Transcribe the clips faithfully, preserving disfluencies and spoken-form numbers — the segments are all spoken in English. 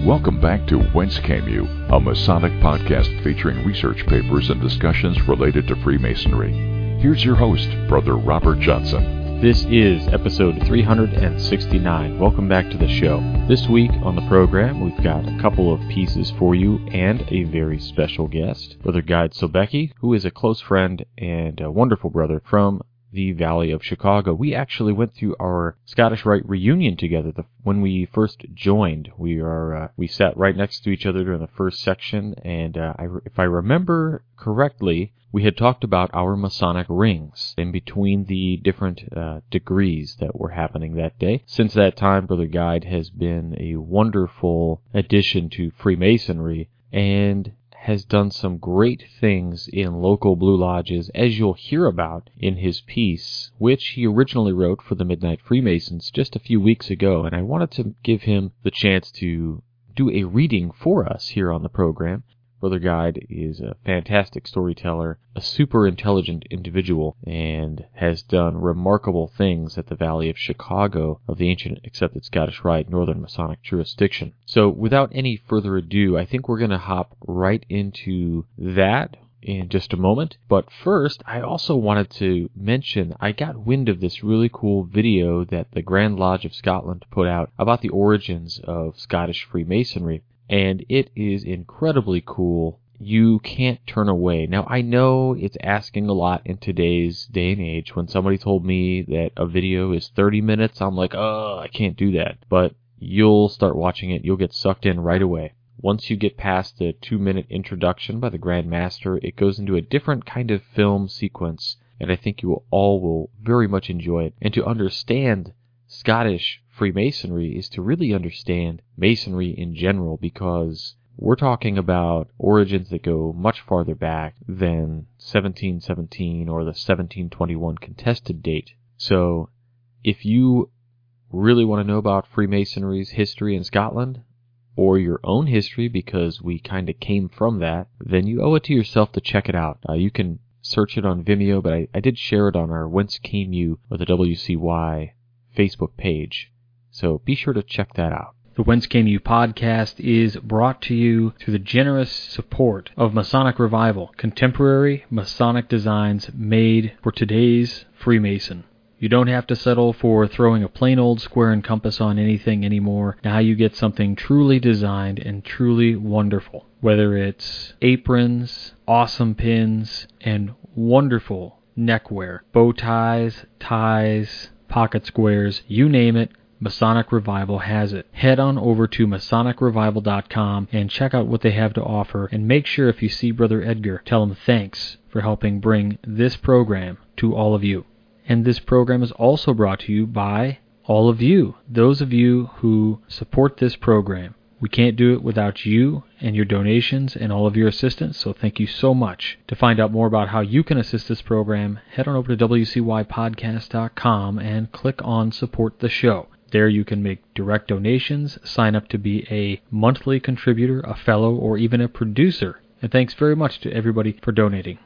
Welcome back to Whence Came You, a Masonic podcast featuring research papers and discussions related to Freemasonry. Here's your host, Brother Robert Johnson. This is episode three hundred sixty-nine. Welcome back to the show. This week on the program, we've got a couple of pieces for you and a very special guest, Brother Guy Sobecki, who is a close friend and a wonderful brother from the Valley of Chicago. We actually went through our Scottish Rite reunion together the, when we first joined. We are uh, we sat right next to each other during the first section, and uh, I, if I remember correctly, we had talked about our Masonic rings in between the different uh, degrees that were happening that day. Since that time, Brother Guide has been a wonderful addition to Freemasonry and has done some great things in local Blue Lodges, as you'll hear about in his piece, which he originally wrote for the Midnight Freemasons just a few weeks ago, and I wanted to give him the chance to do a reading for us here on the program. Brother Guide is a fantastic storyteller, a super intelligent individual, and has done remarkable things at the Valley of Chicago of the ancient accepted Scottish Rite Northern Masonic jurisdiction. So without any further ado, I think we're going to hop right into that in just a moment. But first, I also wanted to mention I got wind of this really cool video that the Grand Lodge of Scotland put out about the origins of Scottish Freemasonry. And it is incredibly cool. You can't turn away. Now, I know it's asking a lot in today's day and age. When somebody told me that a video is thirty minutes, I'm like, oh, I can't do that. But you'll start watching it. You'll get sucked in right away. Once you get past the two-minute introduction by the Grand Master, it goes into a different kind of film sequence. And I think you all will very much enjoy it. And to understand Scottish Freemasonry is to really understand Masonry in general, because we're talking about origins that go much farther back than seventeen seventeen or the seventeen twenty-one contested date. So if you really want to know about Freemasonry's history in Scotland, or your own history, because we kind of came from that, then you owe it to yourself to check it out. Uh, you can search it on Vimeo, but I, I did share it on our Whence Came You with the W C Y Facebook page. So be sure to check that out. The Whence Came You podcast is brought to you through the generous support of Masonic Revival, contemporary Masonic designs made for today's Freemason. You don't have to settle for throwing a plain old square and compass on anything anymore. Now you get something truly designed and truly wonderful. Whether it's aprons, awesome pins, and wonderful neckwear, bow ties, ties, pocket squares, you name it, Masonic Revival has it. Head on over to Masonic Revival dot com and check out what they have to offer, and make sure if you see Brother Edgar, tell him thanks for helping bring this program to all of you. And this program is also brought to you by all of you, those of you who support this program. We can't do it without you and your donations and all of your assistance, so thank you so much. To find out more about how you can assist this program, head on over to W C Y podcast dot com and click on Support the Show. There you can make direct donations, sign up to be a monthly contributor, a fellow, or even a producer. And thanks very much to everybody for donating.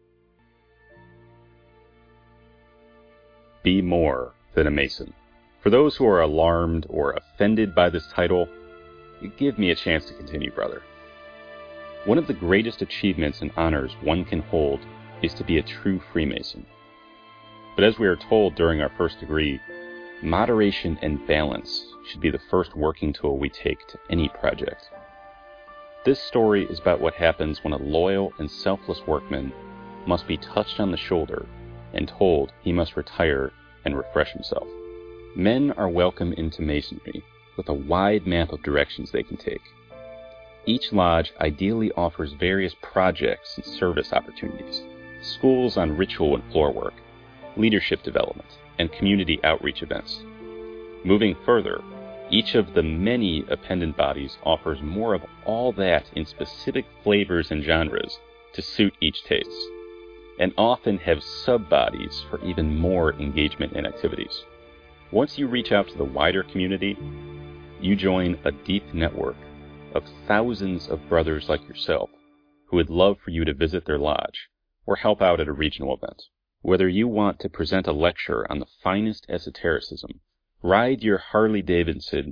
Be more than a Mason. For those who are alarmed or offended by this title, give me a chance to continue, brother. One of the greatest achievements and honors one can hold is to be a true Freemason. But as we are told during our first degree, moderation and balance should be the first working tool we take to any project. This story is about what happens when a loyal and selfless workman must be touched on the shoulder and told he must retire and refresh himself. Men are welcome into Masonry with a wide map of directions they can take. Each lodge ideally offers various projects and service opportunities, schools on ritual and floor work, leadership development, and community outreach events. Moving further, each of the many appendant bodies offers more of all that in specific flavors and genres to suit each taste, and often have sub-bodies for even more engagement and activities. Once you reach out to the wider community, you join a deep network of thousands of brothers like yourself who would love for you to visit their lodge or help out at a regional event. Whether you want to present a lecture on the finest esotericism, ride your Harley Davidson,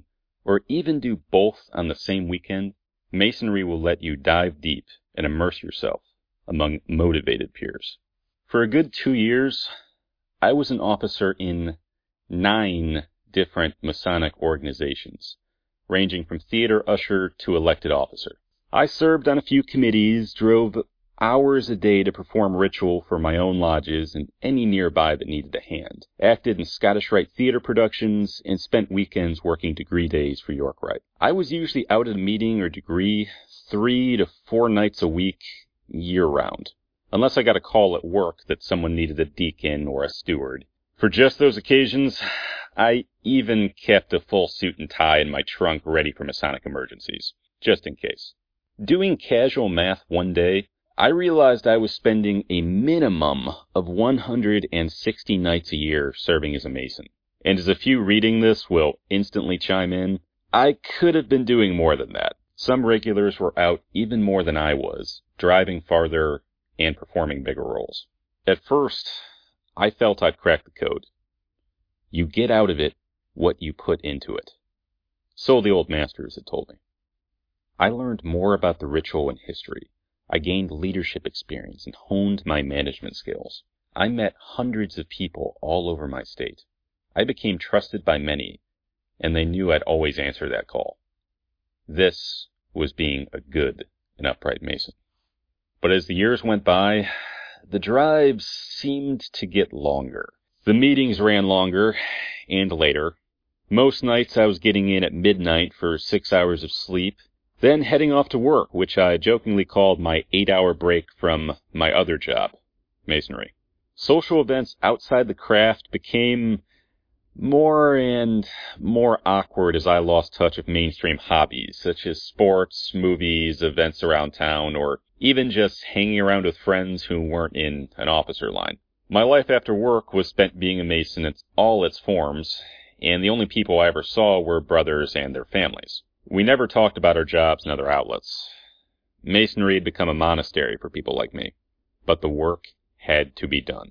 or even do both on the same weekend, Masonry will let you dive deep and immerse yourself among motivated peers. For a good two years, I was an officer in nine different Masonic organizations, ranging from theater usher to elected officer. I served on a few committees, drove hours a day to perform ritual for my own lodges and any nearby that needed a hand, acted in Scottish Rite theater productions, and spent weekends working degree days for York Rite. I was usually out at a meeting or degree three to four nights a week, year-round, unless I got a call at work that someone needed a deacon or a steward. For just those occasions, I even kept a full suit and tie in my trunk ready for Masonic emergencies, just in case. Doing casual math one day, I realized I was spending a minimum of one hundred sixty nights a year serving as a Mason. And as a few reading this will instantly chime in, I could have been doing more than that. Some regulars were out even more than I was, driving farther and performing bigger roles. At first, I felt I'd cracked the code. You get out of it what you put into it. So the old masters had told me. I learned more about the ritual and history. I gained leadership experience and honed my management skills. I met hundreds of people all over my state. I became trusted by many, and they knew I'd always answer that call. This was being a good and upright Mason. But as the years went by, the drives seemed to get longer. The meetings ran longer and later. Most nights I was getting in at midnight for six hours of sleep, then heading off to work, which I jokingly called my eight-hour break from my other job, Masonry. Social events outside the craft became more and more awkward as I lost touch with mainstream hobbies, such as sports, movies, events around town, or even just hanging around with friends who weren't in an officer line. My life after work was spent being a Mason in all its forms, and the only people I ever saw were brothers and their families. We never talked about our jobs and other outlets. Masonry had become a monastery for people like me, but the work had to be done.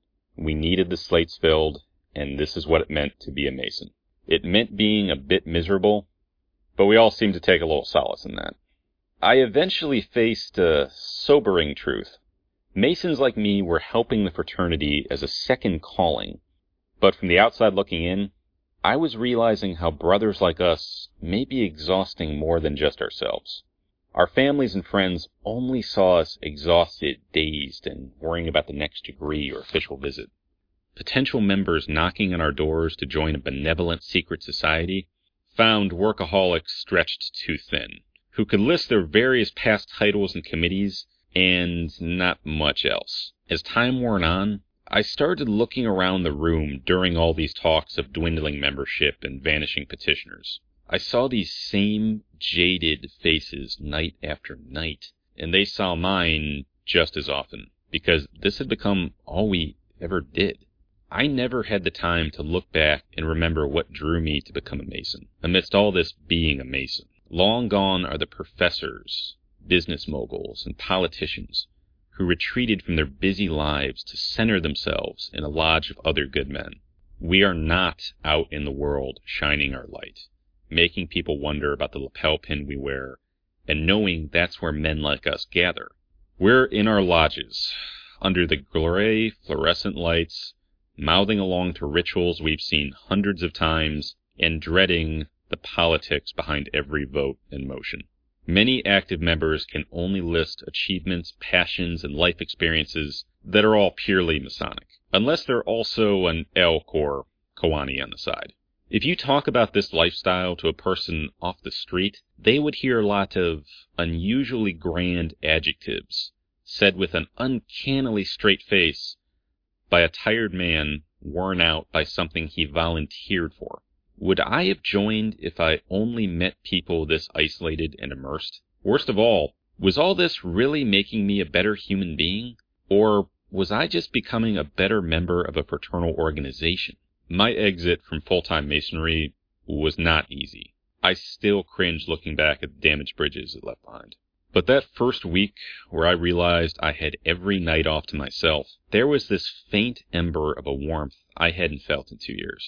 We needed the slates filled, and this is what it meant to be a Mason. It meant being a bit miserable, but we all seemed to take a little solace in that. I eventually faced a sobering truth. Masons like me were helping the fraternity as a second calling, but from the outside looking in, I was realizing how brothers like us may be exhausting more than just ourselves. Our families and friends only saw us exhausted, dazed, and worrying about the next degree or official visit. Potential members knocking on our doors to join a benevolent secret society found workaholics stretched too thin, who could list their various past titles and committees, and not much else. As time wore on, I started looking around the room during all these talks of dwindling membership and vanishing petitioners. I saw these same jaded faces night after night, and they saw mine just as often, because this had become all we ever did. I never had the time to look back and remember what drew me to become a Mason, amidst all this being a Mason. Long gone are the professors, business moguls, and politicians who retreated from their busy lives to center themselves in a lodge of other good men. We are not out in the world shining our light, making people wonder about the lapel pin we wear, and knowing that's where men like us gather. We're in our lodges, under the gray fluorescent lights, mouthing along to rituals we've seen hundreds of times, and dreading the politics behind every vote and motion. Many active members can only list achievements, passions, and life experiences that are all purely Masonic, unless they're also an elk or Kawani on the side. If you talk about this lifestyle to a person off the street, they would hear a lot of unusually grand adjectives, said with an uncannily straight face by a tired man worn out by something he volunteered for. Would I have joined if I only met people this isolated and immersed? Worst of all, was all this really making me a better human being? Or was I just becoming a better member of a fraternal organization? My exit from full-time Masonry was not easy. I still cringe looking back at the damaged bridges it left behind. But that first week, where I realized I had every night off to myself, there was this faint ember of a warmth I hadn't felt in two years.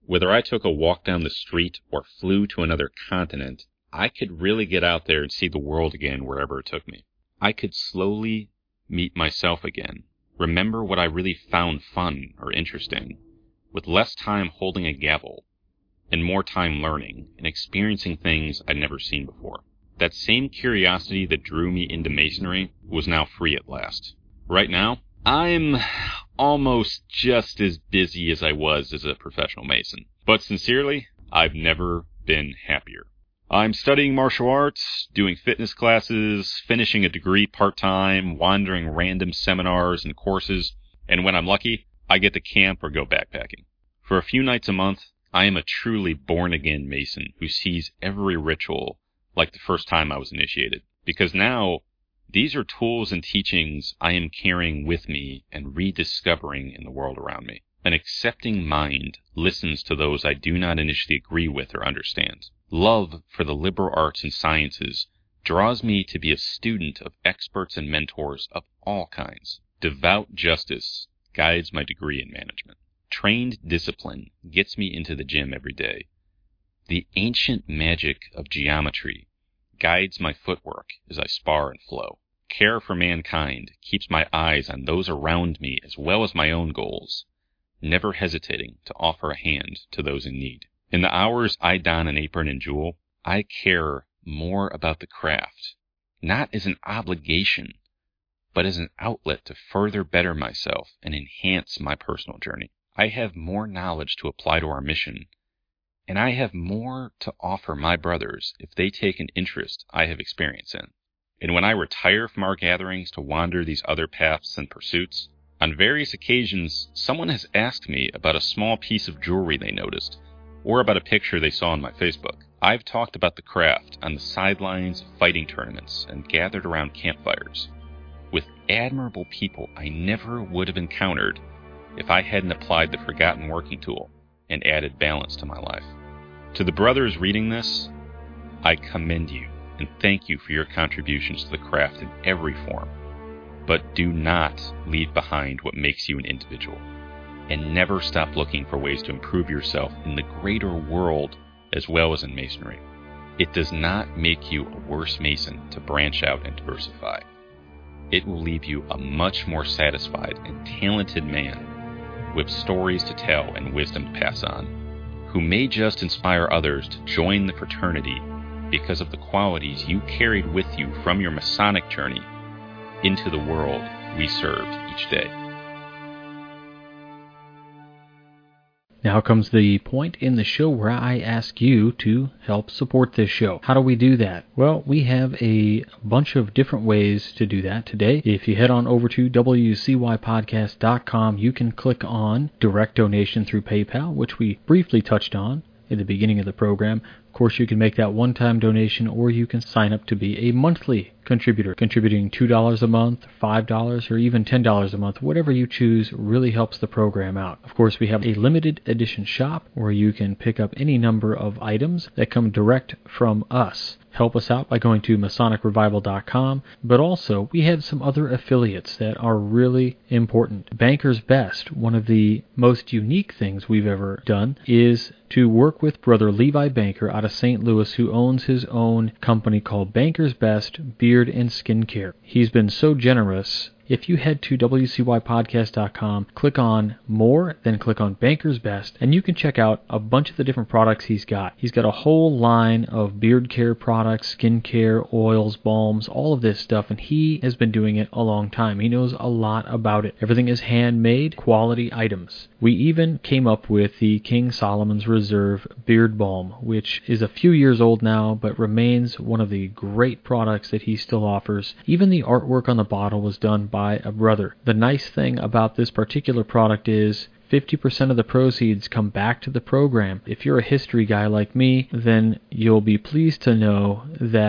Whether I took a walk down the street or flew to another continent, I could really get out there and see the world again wherever it took me. I could slowly meet myself again, remember what I really found fun or interesting, with less time holding a gavel and more time learning and experiencing things I'd never seen before. That same curiosity that drew me into Masonry was now free at last. Right now, I'm almost just as busy as I was as a professional Mason. But sincerely, I've never been happier. I'm studying martial arts, doing fitness classes, finishing a degree part-time, wandering random seminars and courses, and when I'm lucky, I get to camp or go backpacking. For a few nights a month, I am a truly born-again Mason who sees every ritual like the first time I was initiated. Because now, these are tools and teachings I am carrying with me and rediscovering in the world around me. An accepting mind listens to those I do not initially agree with or understand. Love for the liberal arts and sciences draws me to be a student of experts and mentors of all kinds. Devout justice guides my degree in management. Trained discipline gets me into the gym every day. The ancient magic of geometry guides my footwork as I spar and flow. Care for mankind keeps my eyes on those around me as well as my own goals, never hesitating to offer a hand to those in need. In the hours I don an apron and jewel, I care more about the craft, not as an obligation, but as an outlet to further better myself and enhance my personal journey. I have more knowledge to apply to our mission, and I have more to offer my brothers if they take an interest I have experience in. And when I retire from our gatherings to wander these other paths and pursuits, on various occasions someone has asked me about a small piece of jewelry they noticed, or about a picture they saw on my Facebook. I've talked about the craft on the sidelines of fighting tournaments and gathered around campfires with admirable people I never would have encountered if I hadn't applied the forgotten working tool and added balance to my life. To the brothers reading this, I commend you and thank you for your contributions to the craft in every form. But do not leave behind what makes you an individual, and never stop looking for ways to improve yourself in the greater world as well as in Masonry. It does not make you a worse Mason to branch out and diversify. It will leave you a much more satisfied and talented man with stories to tell and wisdom to pass on, who may just inspire others to join the fraternity because of the qualities you carried with you from your Masonic journey into the world we served each day. Now comes the point in the show where I ask you to help support this show. How do we do that? Well, we have a bunch of different ways to do that today. If you head on over to W C Y podcast dot com, you can click on direct donation through PayPal, which we briefly touched on at the beginning of the program. Of course, you can make that one-time donation, or you can sign up to be a monthly contributor. Contributing two dollars a month, five dollars, or even ten dollars a month, whatever you choose, really helps the program out. Of course, we have a limited edition shop where you can pick up any number of items that come direct from us. Help us out by going to Masonic Revival dot com, but also we have some other affiliates that are really important. Banker's Best, one of the most unique things we've ever done, is to work with Brother Levi Banker out of Saint Louis, who owns his own company called Banker's Best Beard and Skincare. He's been so generous. If you head to W C Y podcast dot com, click on More, then click on Banker's Best, and you can check out a bunch of the different products he's got. He's got a whole line of beard care products, skin care, oils, balms, all of this stuff, and he has been doing it a long time. He knows a lot about it. Everything is handmade, quality items. We even came up with the King Solomon's Reserve Beard Balm, which is a few years old now, but remains one of the great products that he still offers. Even the artwork on the bottle was done by by a brother. The nice thing about this particular product is fifty percent of the proceeds come back to the program. If you're a history guy like me, then you'll be pleased to know that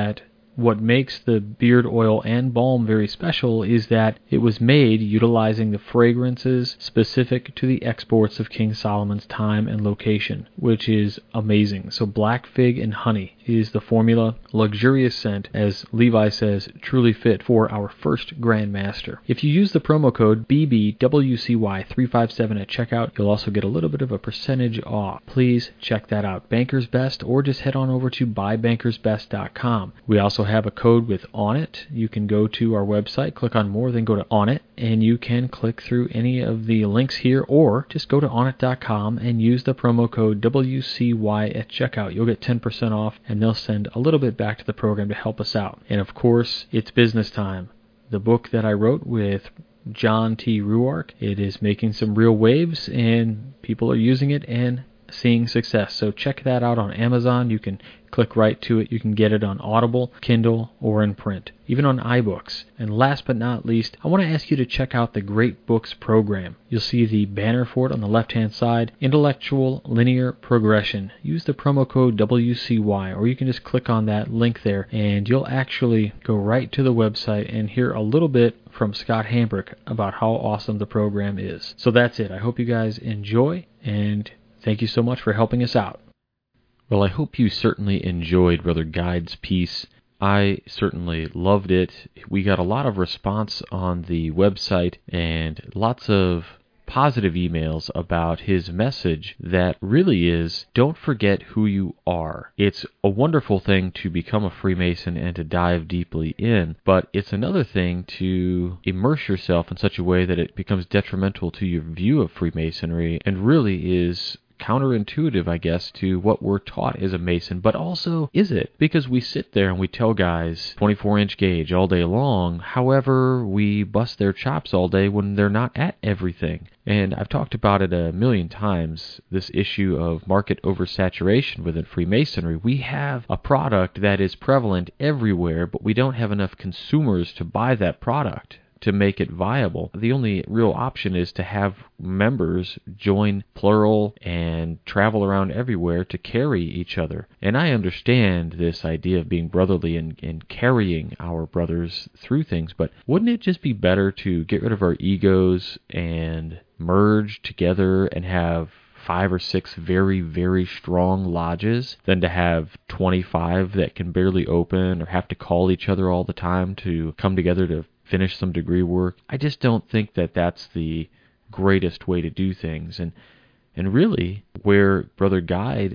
What makes the beard oil and balm very special is that it was made utilizing the fragrances specific to the exports of King Solomon's time and location, which is amazing. So black fig and honey is the formula. Luxurious scent, as Levi says, truly fit for our first Grand Master. If you use the promo code B B W C Y three five seven at checkout, you'll also get a little bit of a percentage off. Please check that out. Banker's Best, or just head on over to buy bankers best dot com. We also have a code with Onnit. You can go to our website, click on more, then go to Onnit, and you can click through any of the links here, or just go to onnit dot com and use the promo code W C Y at checkout. You'll get ten percent off, and they'll send a little bit back to the program to help us out. And of course, it's business time. The book that I wrote with John T. Ruark, it is making some real waves, and people are using it and seeing success. So check that out on Amazon. You can click right to it. You can get it on Audible, Kindle, or in print, even on iBooks. And last but not least, I want to ask you to check out the Great Books program. You'll see the banner for it on the left-hand side, Intellectual Linear Progression. Use the promo code W C Y, or you can just click on that link there, and you'll actually go right to the website and hear a little bit from Scott Hambrick about how awesome the program is. So that's it. I hope you guys enjoy, and thank you so much for helping us out. Well, I hope you certainly enjoyed Brother Guide's piece. I certainly loved it. We got a lot of response on the website and lots of positive emails about his message that really is, don't forget who you are. It's a wonderful thing to become a Freemason and to dive deeply in, but it's another thing to immerse yourself in such a way that it becomes detrimental to your view of Freemasonry and really is counterintuitive, I guess, to what we're taught as a Mason. But also, is it? Because we sit there and we tell guys twenty-four inch gauge all day long. However, we bust their chops all day when they're not at everything. And I've talked about it a million times, this issue of market oversaturation within Freemasonry. We have a product that is prevalent everywhere, but we don't have enough consumers to buy that product to make it viable. The only real option is to have members join plural and travel around everywhere to carry each other. And I understand this idea of being brotherly and, and carrying our brothers through things, but wouldn't it just be better to get rid of our egos and merge together and have five or six very, very strong lodges than to have twenty-five that can barely open or have to call each other all the time to come together to finish some degree work? I just don't think that that's the greatest way to do things. And and really, where Brother Guide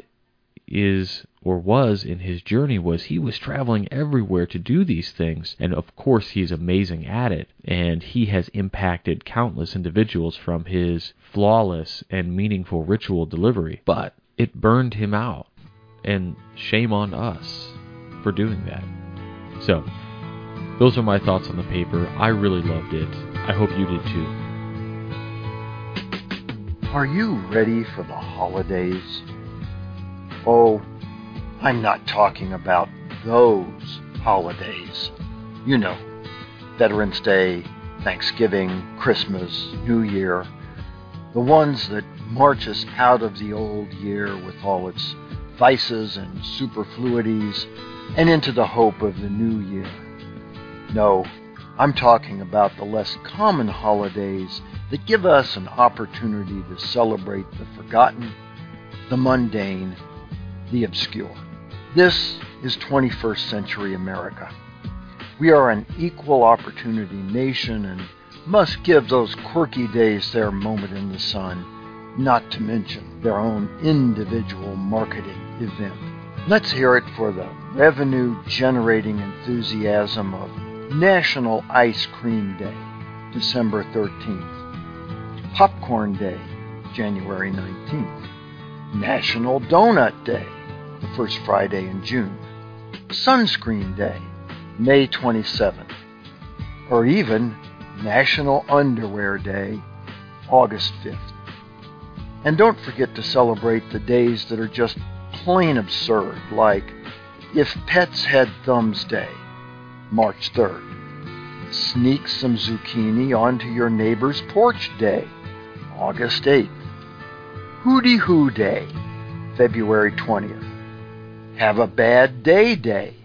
is or was in his journey was he was traveling everywhere to do these things. And of course, he's amazing at it. And he has impacted countless individuals from his flawless and meaningful ritual delivery. But it burned him out. And shame on us for doing that. So, those are my thoughts on the paper. I really loved it. I hope you did too. Are you ready for the holidays? Oh, I'm not talking about those holidays. You know, Veterans Day, Thanksgiving, Christmas, New Year. The ones that march us out of the old year with all its vices and superfluities and into the hope of the new year. No, I'm talking about the less common holidays that give us an opportunity to celebrate the forgotten, the mundane, the obscure. This is twenty-first century America. We are an equal opportunity nation and must give those quirky days their moment in the sun, not to mention their own individual marketing event. Let's hear it for the revenue-generating enthusiasm of National Ice Cream Day, December thirteenth. Popcorn Day, January nineteenth. National Donut Day, the first Friday in June. Sunscreen Day, May twenty-seventh. Or even National Underwear Day, August fifth. And don't forget to celebrate the days that are just plain absurd, like If Pets Had Thumbs Day, March third. Sneak some zucchini onto your neighbor's porch day, August eighth. Hooty Hoo Day, February twentieth. Have a Bad Day Day,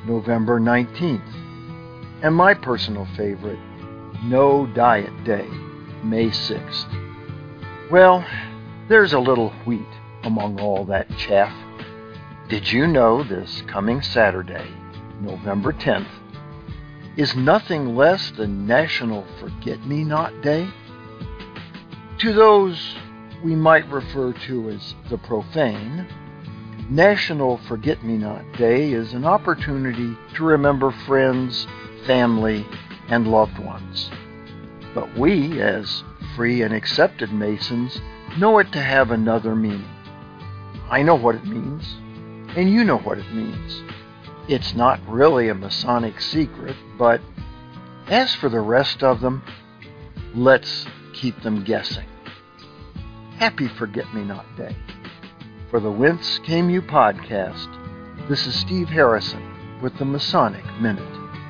November nineteenth. And my personal favorite, No Diet Day, May sixth. Well, there's a little wheat among all that chaff. Did you know this coming Saturday, November tenth, is nothing less than National Forget-Me-Not Day? To those we might refer to as the profane, National Forget-Me-Not Day is an opportunity to remember friends, family, and loved ones. But we, as free and accepted Masons, know it to have another meaning. I know what it means, and you know what it means. It's not really a Masonic secret, but as for the rest of them, let's keep them guessing. Happy Forget-Me-Not Day. For the Whence Came You podcast, this is Steve Harrison with the Masonic Minute.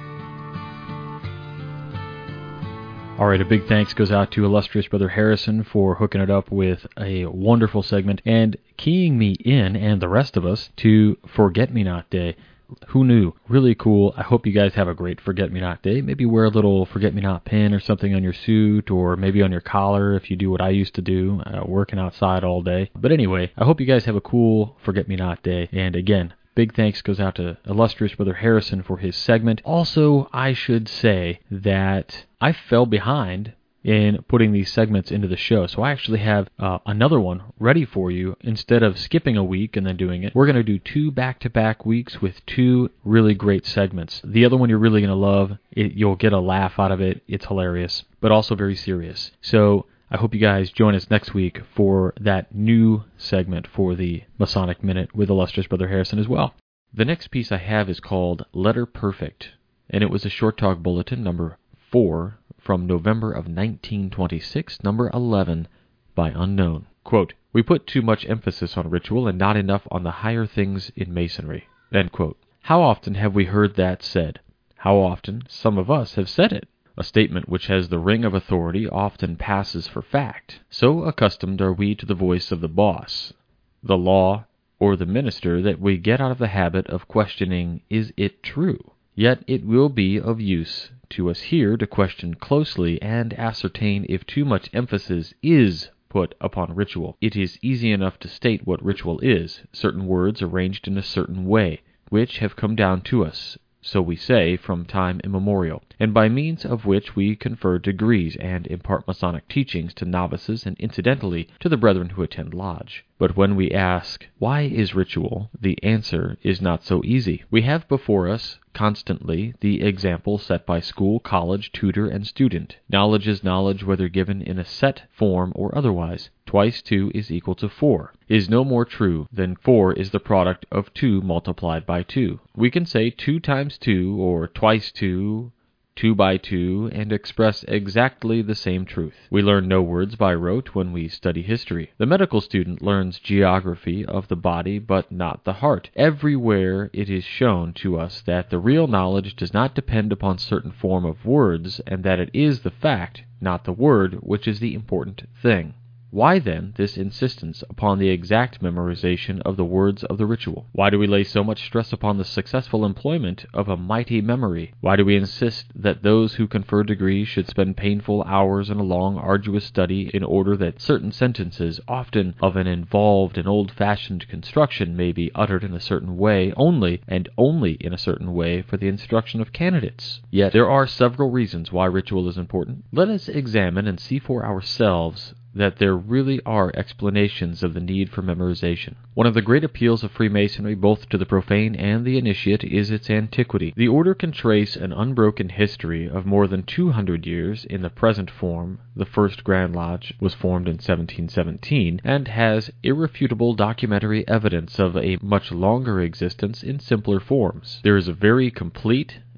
All right, a big thanks goes out to illustrious Brother Harrison for hooking it up with a wonderful segment and keying me in, and the rest of us, to Forget-Me-Not Day. Who knew? Really cool. I hope you guys have a great Forget-Me-Not Day. Maybe wear a little Forget-Me-Not pin or something on your suit, or maybe on your collar if you do what I used to do, uh, working outside all day. But anyway, I hope you guys have a cool Forget-Me-Not Day. And again, big thanks goes out to illustrious Brother Harrison for his segment. Also, I should say that I fell behind in putting these segments into the show. So I actually have uh, another one ready for you. Instead of skipping a week and then doing it, we're going to do two back-to-back weeks with two really great segments. The other one you're really going to love. It, you'll get a laugh out of it. It's hilarious, but also very serious. So I hope you guys join us next week for that new segment for the Masonic Minute with illustrious Brother Harrison as well. The next piece I have is called Letter Perfect, and it was a Short Talk Bulletin number four from November of nineteen twenty-six, number eleven, by Unknown. Quote, "We put too much emphasis on ritual and not enough on the higher things in Masonry." End quote. How often have we heard that said? How often some of us have said it? A statement which has the ring of authority often passes for fact. So accustomed are we to the voice of the boss, the law, or the minister that we get out of the habit of questioning, is it true? Yet it will be of use to us here to question closely and ascertain if too much emphasis is put upon ritual. It is easy enough to state what ritual is, certain words arranged in a certain way, which have come down to us, so we say, from time immemorial, and by means of which we confer degrees and impart Masonic teachings to novices and incidentally to the brethren who attend lodge. But when we ask, why is ritual, the answer is not so easy. We have before us constantly the example set by school, college, tutor, and student. Knowledge is knowledge whether given in a set form or otherwise. Twice two is equal to four is no more true than four is the product of two multiplied by two. We can say two times two or twice two, two by two, and express exactly the same truth. We learn no words by rote when we study history. The medical student learns geography of the body, but not the heart. Everywhere it is shown to us that the real knowledge does not depend upon certain form of words, and that it is the fact, not the word, which is the important thing. Why, then, this insistence upon the exact memorization of the words of the ritual? Why do we lay so much stress upon the successful employment of a mighty memory? Why do we insist that those who confer degrees should spend painful hours in a long, arduous study in order that certain sentences, often of an involved and old-fashioned construction, may be uttered in a certain way only, and only in a certain way, for the instruction of candidates? Yet there are several reasons why ritual is important. Let us examine and see for ourselves that there really are explanations of the need for memorization. One of the great appeals of Freemasonry, both to the profane and the initiate, is its antiquity. The order can trace an unbroken history of more than two hundred years in the present form. The first Grand Lodge was formed in seventeen seventeen, and has irrefutable documentary evidence of a much longer existence in simpler forms. There is a very complete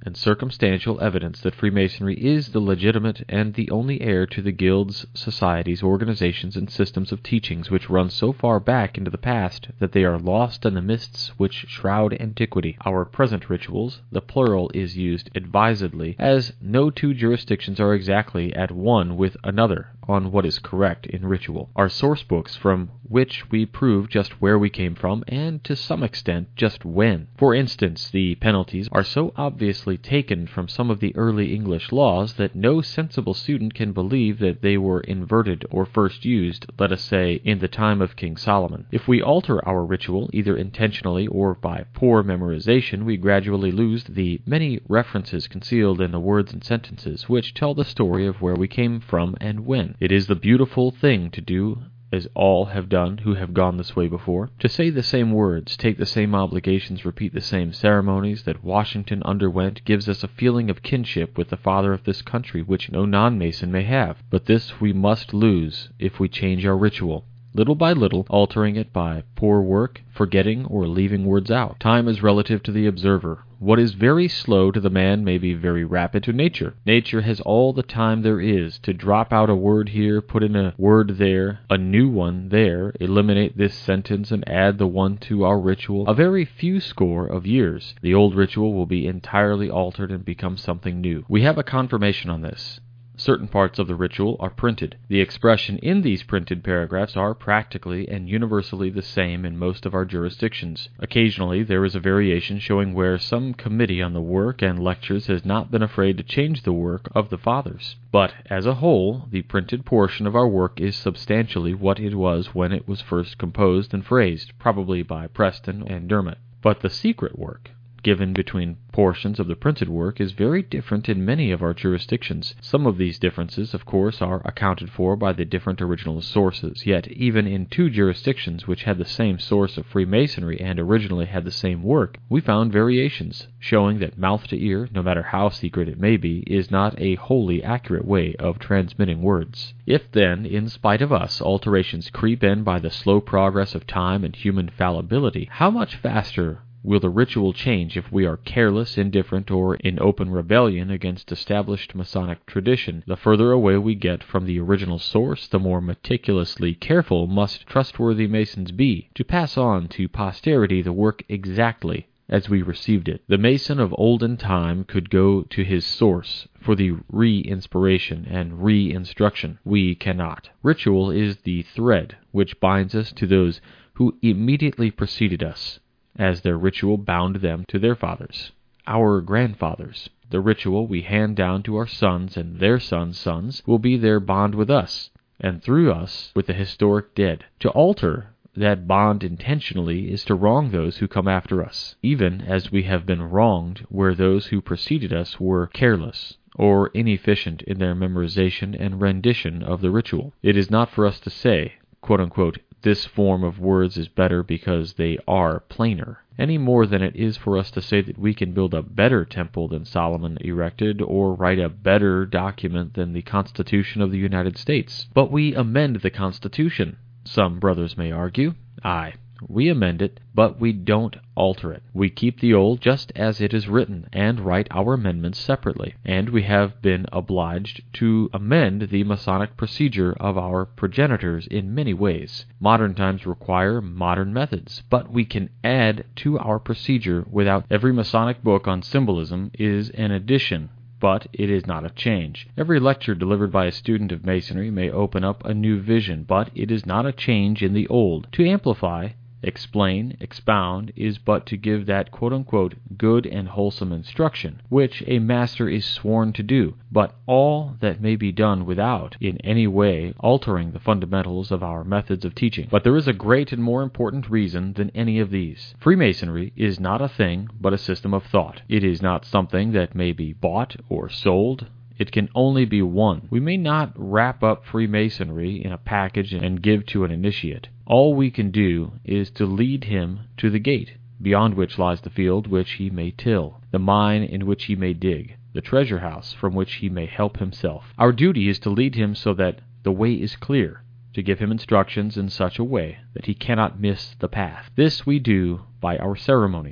and circumstantial evidence that Freemasonry is the legitimate and the only heir to the guilds, societies, organizations, and systems of teachings which run so far back into the past that they are lost in the mists which shroud antiquity. Our present rituals, the plural is used advisedly, as no two jurisdictions are exactly at one with another on what is correct in ritual, are source books from which we prove just where we came from and, to some extent, just when. For instance, the penalties are so obviously taken from some of the early English laws that no sensible student can believe that they were inverted or first used, let us say, in the time of King Solomon. If we alter our ritual, either intentionally or by poor memorization, we gradually lose the many references concealed in the words and sentences which tell the story of where we came from and when. It is the beautiful thing to do, as all have done who have gone this way before, to say the same words, take the same obligations, repeat the same ceremonies that Washington underwent, gives us a feeling of kinship with the father of this country which no non-Mason may have. But this we must lose if we change our ritual, little by little, altering it by poor work, forgetting, or leaving words out. Time is relative to the observer. What is very slow to the man may be very rapid to nature. Nature has all the time there is to drop out a word here, put in a word there, a new one there, eliminate this sentence and add the one to our ritual. A very few score of years, the old ritual will be entirely altered and become something new. We have a confirmation on this. Certain parts of the ritual are printed. The expression in these printed paragraphs are practically and universally the same in most of our jurisdictions. Occasionally there is a variation showing where some committee on the work and lectures has not been afraid to change the work of the fathers. But as a whole, the printed portion of our work is substantially what it was when it was first composed and phrased, probably by Preston and Dermot. But the secret work given between portions of the printed work is very different in many of our jurisdictions. Some of these differences, of course, are accounted for by the different original sources, yet even in two jurisdictions which had the same source of Freemasonry and originally had the same work, we found variations, showing that mouth to ear, no matter how secret it may be, is not a wholly accurate way of transmitting words. If then, in spite of us, alterations creep in by the slow progress of time and human fallibility, how much faster will the ritual change if we are careless, indifferent, or in open rebellion against established Masonic tradition? The further away we get from the original source, the more meticulously careful must trustworthy Masons be to pass on to posterity the work exactly as we received it. The Mason of olden time could go to his source for the re-inspiration and re-instruction. We cannot. Ritual is the thread which binds us to those who immediately preceded us, as their ritual bound them to their fathers, our grandfathers. The ritual we hand down to our sons and their sons' sons will be their bond with us, and through us with the historic dead. To alter that bond intentionally is to wrong those who come after us, even as we have been wronged where those who preceded us were careless or inefficient in their memorization and rendition of the ritual. It is not for us to say, quote-unquote, this form of words is better because they are plainer, any more than it is for us to say that we can build a better temple than Solomon erected or write a better document than the Constitution of the United States. But we amend the Constitution, some brothers may argue. Aye, we amend it, but we don't alter it. We keep the old just as it is written, and write our amendments separately. And we have been obliged to amend the Masonic procedure of our progenitors in many ways. Modern times require modern methods, but we can add to our procedure without. Every Masonic book on symbolism is an addition, but it is not a change. Every lecture delivered by a student of Masonry may open up a new vision, but it is not a change in the old. To amplify, explain, expound, is but to give that quote-unquote good and wholesome instruction, which a master is sworn to do, but all that may be done without in any way altering the fundamentals of our methods of teaching. But there is a great and more important reason than any of these. Freemasonry is not a thing, but a system of thought. It is not something that may be bought or sold. It can only be won. We may not wrap up Freemasonry in a package and give to an initiate. All we can do is to lead him to the gate, beyond which lies the field which he may till, the mine in which he may dig, the treasure house from which he may help himself. Our duty is to lead him so that the way is clear, to give him instructions in such a way that he cannot miss the path. This we do by our ceremonies,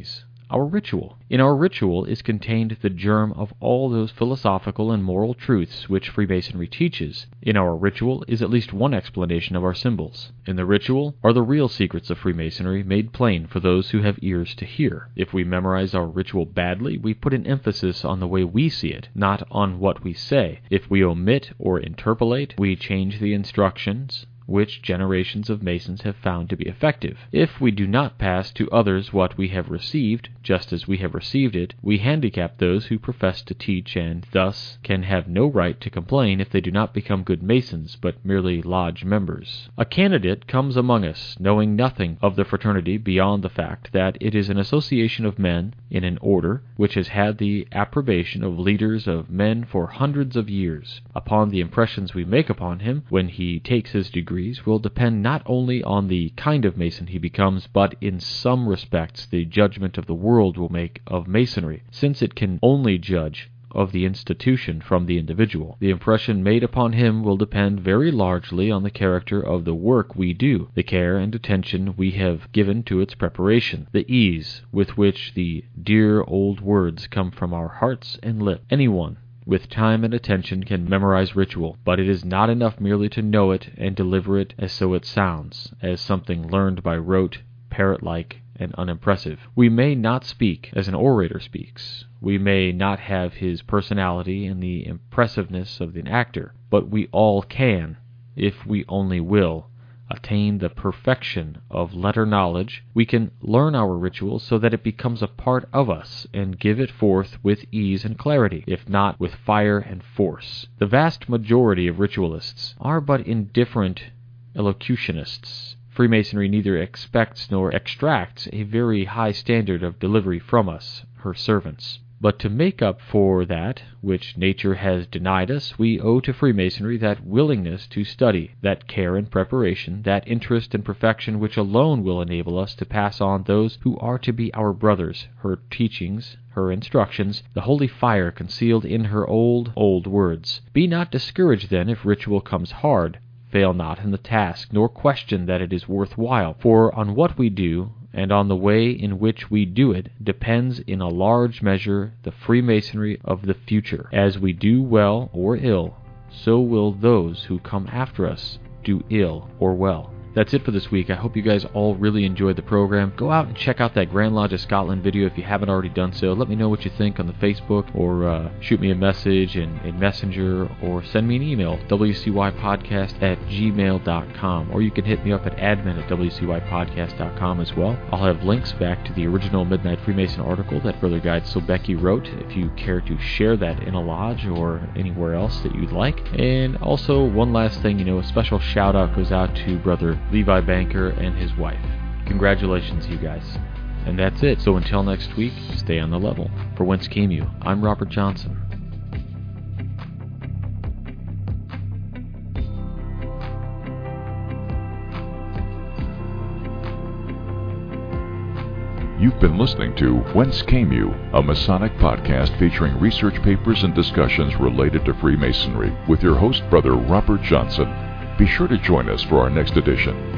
Our ritual. In our ritual is contained the germ of all those philosophical and moral truths which Freemasonry teaches. In our ritual is at least one explanation of our symbols. In the ritual are the real secrets of Freemasonry made plain for those who have ears to hear. If we memorize our ritual badly, we put an emphasis on the way we see it, not on what we say. If we omit or interpolate, we change the instructions which generations of Masons have found to be effective. If we do not pass to others what we have received, just as we have received it, we handicap those who profess to teach, and thus can have no right to complain if they do not become good Masons, but merely lodge members. A candidate comes among us, knowing nothing of the fraternity beyond the fact that it is an association of men in an order which has had the approbation of leaders of men for hundreds of years. Upon the impressions we make upon him when he takes his degree will depend not only on the kind of Mason he becomes, but in some respects the judgment of the world will make of Masonry, since it can only judge of the institution from the individual. The impression made upon him will depend very largely on the character of the work we do, the care and attention we have given to its preparation, the ease with which the dear old words come from our hearts and lips. Anyone with time and attention can memorize ritual, but it is not enough merely to know it and deliver it as so it sounds, as something learned by rote, parrot-like, and unimpressive. We may not speak as an orator speaks. We may not have his personality and the impressiveness of an actor, but we all can, if we only will, attain the perfection of letter knowledge. We can learn our ritual so that it becomes a part of us and give it forth with ease and clarity, if not with fire and force. The vast majority of ritualists are but indifferent elocutionists. Freemasonry neither expects nor extracts a very high standard of delivery from us, her servants. But to make up for that which nature has denied us, we owe to Freemasonry that willingness to study, that care and preparation, that interest and perfection which alone will enable us to pass on those who are to be our brothers, her teachings, her instructions, the holy fire concealed in her old, old words. Be not discouraged then if ritual comes hard. Fail not in the task, nor question that it is worth while, for on what we do, and on the way in which we do it, depends in a large measure the Freemasonry of the future. As we do well or ill, so will those who come after us do ill or well. That's it for this week. I hope you guys all really enjoyed the program. Go out and check out that Grand Lodge of Scotland video if you haven't already done so. Let me know what you think on the Facebook, or uh, shoot me a message in, in Messenger, or send me an email, w c y podcast at gmail dot com, or you can hit me up at admin at w c y podcast dot com as well. I'll have links back to the original Midnight Freemason article that Brother Guide Sobecki wrote if you care to share that in a lodge or anywhere else that you'd like. And also, one last thing, you know, a special shout out goes out to Brother Levi Banker and his wife. Congratulations, you guys. And that's it. So until next week, stay on the level. For Whence Came You, I'm Robert Johnson. You've been listening to Whence Came You, a Masonic podcast featuring research papers and discussions related to Freemasonry with your host, Brother Robert Johnson. Be sure to join us for our next edition.